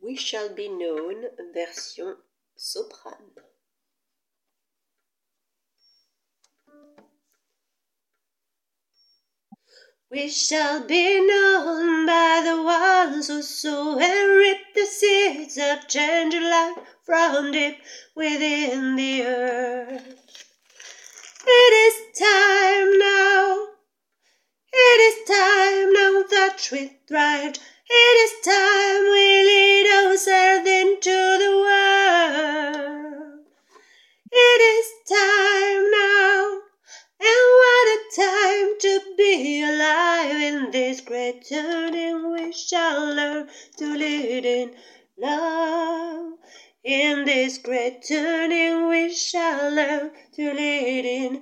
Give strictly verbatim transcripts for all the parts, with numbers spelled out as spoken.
We Shall Be Known, version soprane. We shall be known by the ones who sow and reap the seeds of change of life from deep within the earth. It is time now, it is time now that we thrived. It is time we lead ourselves into the world. It is time now, and what a time to be alive. In this great turning we shall learn to lead in love. In this great turning we shall learn to lead in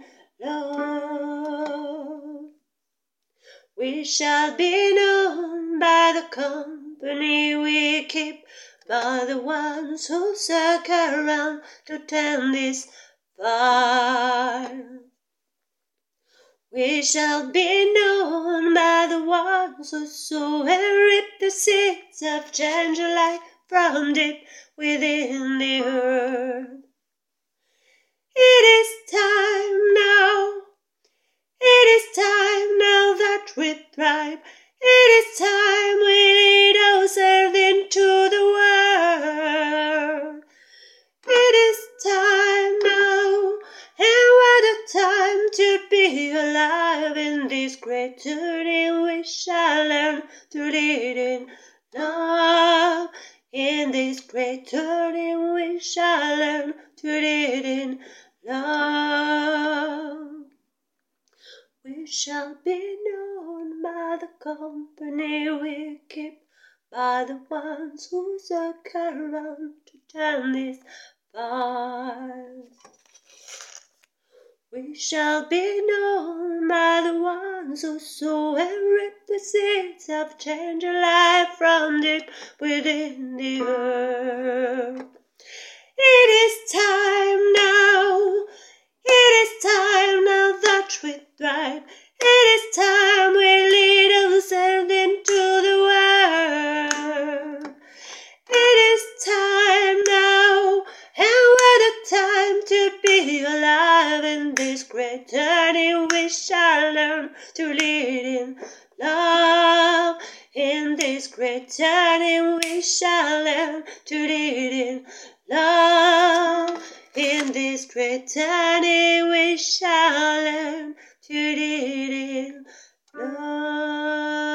love. We shall be known by the company we keep, by the ones who circle around to tend this fire. We shall be known by the ones who sow and reap the seeds of change of life from deep within the earth. It is time now, it is time now that we thrive. It is time we lead ourselves into the world. It is time now, and what a time to be alive. In this great turning we shall learn to lead in love. In this great turning we shall learn to lead in love. We shall be known by the company we keep, by the ones who circle around to turn this fire. We shall be known by the ones who sow and reap the seeds of change of life from deep within the earth. It is time now, it is time now that we thrive. It is time we lead ourselves into the world. It is time now, and what a time to be alive. In this great turning we shall learn to lead in love. In this great turning we shall learn to lead in love. In this great turning we shall learn to lead in love.